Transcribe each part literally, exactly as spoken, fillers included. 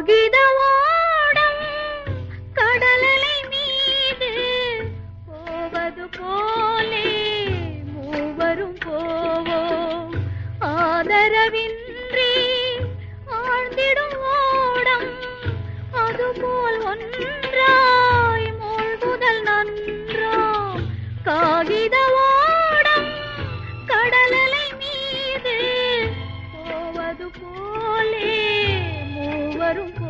காகித ஓடம் கடலலை மீது போவது போலே மூவரும் போவோம். ஆதரவின்றி ஆழ்ந்திடும் ஓடம் அதுபோல் ஒன்றாய் மூழ்குதல் நன்றாம். காகித ஓடம் கடலலை மீது போவது போலே மூவரும் போவோம்.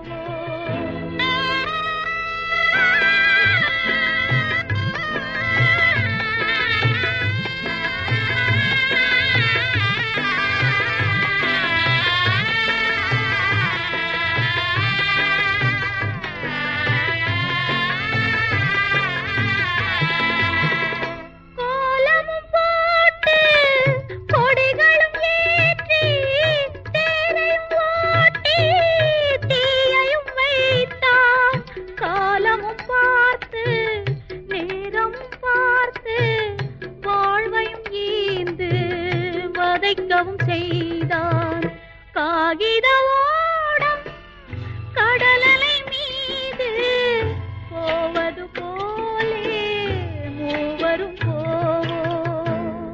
கோலமும் போட்டு கொடிகளும் ஏற்றி தேரையும் ஓட்டி தீயையும் வைத்தான். காலமும் பார்த்து நேரமும் பார்த்து வாழ்வையும் ஈந்து வதைக்கவும் செய்தான். காகித ஓடம் கடலலை மீது போவது போலே மூவரும் போவோம்.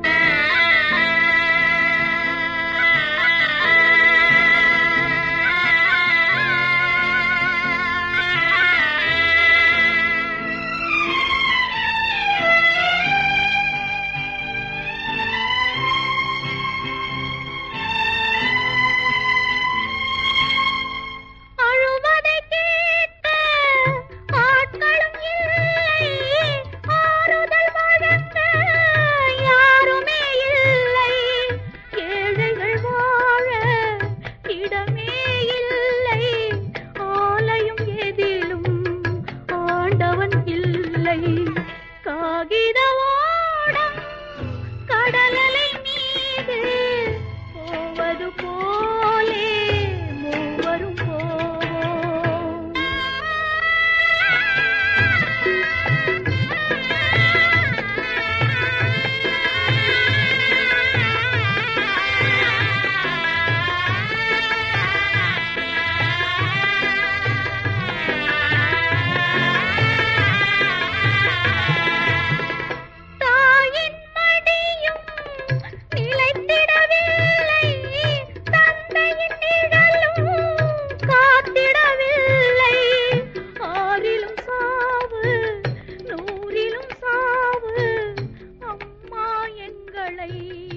அழுவதை கேட்க ஆட்களும் இல்லை, ஆறுதல் வழங்க யாருமே இல்லை. ஏழைகள் வாழ இடமே இல்லை, ஆலயம் எதிலும் ஆண்டவன் இல்லை. காகித ஓடம் கடலலை மீது போவது போலே மூவரும் போவோம். தாயின் மடியும் நிலைத்திடவில்லை, தந்தையின் நிழலும் காத்திடவில்லை. ஆறிலும் சாவு நூறிலும் சாவு அம்மா எங்களை